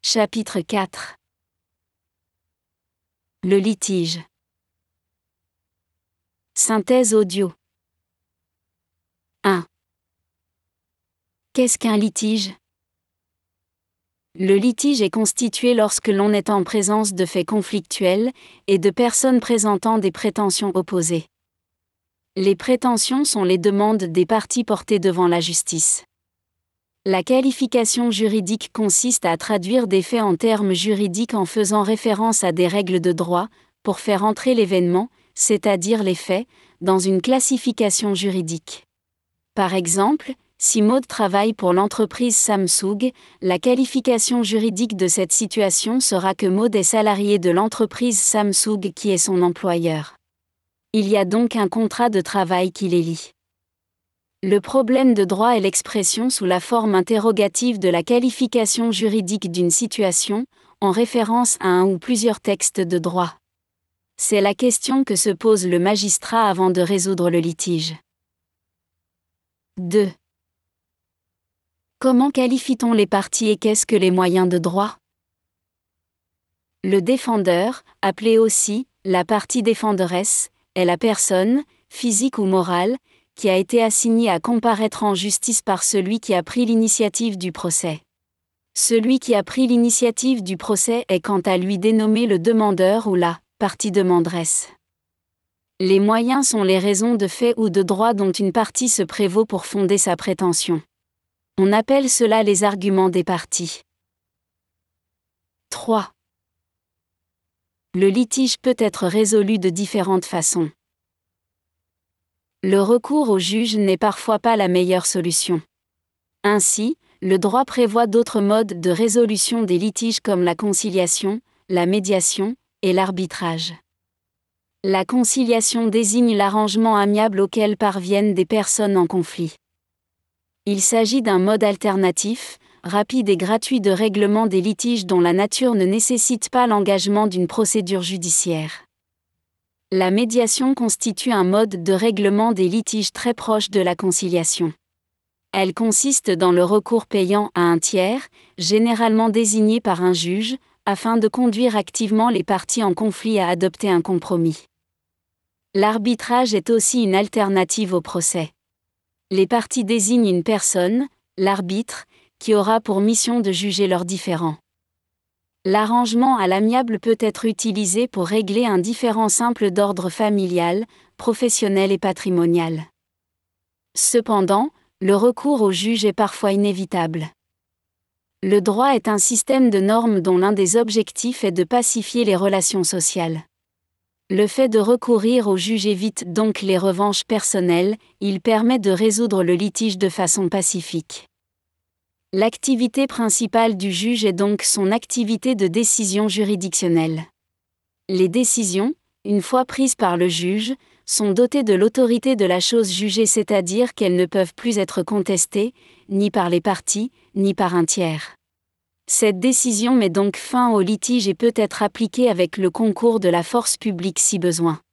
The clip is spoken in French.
Chapitre 4. Le litige. Synthèse audio. 1. Qu'est-ce qu'un litige ? Le litige est constitué lorsque l'on est en présence de faits conflictuels et de personnes présentant des prétentions opposées. Les prétentions sont les demandes des parties portées devant la justice. La qualification juridique consiste à traduire des faits en termes juridiques en faisant référence à des règles de droit, pour faire entrer l'événement, c'est-à-dire les faits, dans une classification juridique. Par exemple, si Maud travaille pour l'entreprise Samsung, la qualification juridique de cette situation sera que Maud est salariée de l'entreprise Samsung qui est son employeur. Il y a donc un contrat de travail qui les lie. Le problème de droit est l'expression sous la forme interrogative de la qualification juridique d'une situation, en référence à un ou plusieurs textes de droit. C'est la question que se pose le magistrat avant de résoudre le litige. 2. Comment qualifie-t-on les parties et qu'est-ce que les moyens de droit ? Le défendeur, appelé aussi la partie défenderesse, est la personne, physique ou morale, qui a été assigné à comparaître en justice par celui qui a pris l'initiative du procès. Celui qui a pris l'initiative du procès est quant à lui dénommé le demandeur ou la partie demanderesse. Les moyens sont les raisons de fait ou de droit dont une partie se prévaut pour fonder sa prétention. On appelle cela les arguments des parties. 3. Le litige peut être résolu de différentes façons. Le recours au juge n'est parfois pas la meilleure solution. Ainsi, le droit prévoit d'autres modes de résolution des litiges comme la conciliation, la médiation et l'arbitrage. La conciliation désigne l'arrangement amiable auquel parviennent des personnes en conflit. Il s'agit d'un mode alternatif, rapide et gratuit de règlement des litiges dont la nature ne nécessite pas l'engagement d'une procédure judiciaire. La médiation constitue un mode de règlement des litiges très proche de la conciliation. Elle consiste dans le recours payant à un tiers, généralement désigné par un juge, afin de conduire activement les parties en conflit à adopter un compromis. L'arbitrage est aussi une alternative au procès. Les parties désignent une personne, l'arbitre, qui aura pour mission de juger leurs différends. L'arrangement à l'amiable peut être utilisé pour régler un différend simple d'ordre familial, professionnel et patrimonial. Cependant, le recours au juge est parfois inévitable. Le droit est un système de normes dont l'un des objectifs est de pacifier les relations sociales. Le fait de recourir au juge évite donc les revanches personnelles, il permet de résoudre le litige de façon pacifique. L'activité principale du juge est donc son activité de décision juridictionnelle. Les décisions, une fois prises par le juge, sont dotées de l'autorité de la chose jugée, c'est-à-dire qu'elles ne peuvent plus être contestées, ni par les parties, ni par un tiers. Cette décision met donc fin au litige et peut être appliquée avec le concours de la force publique si besoin.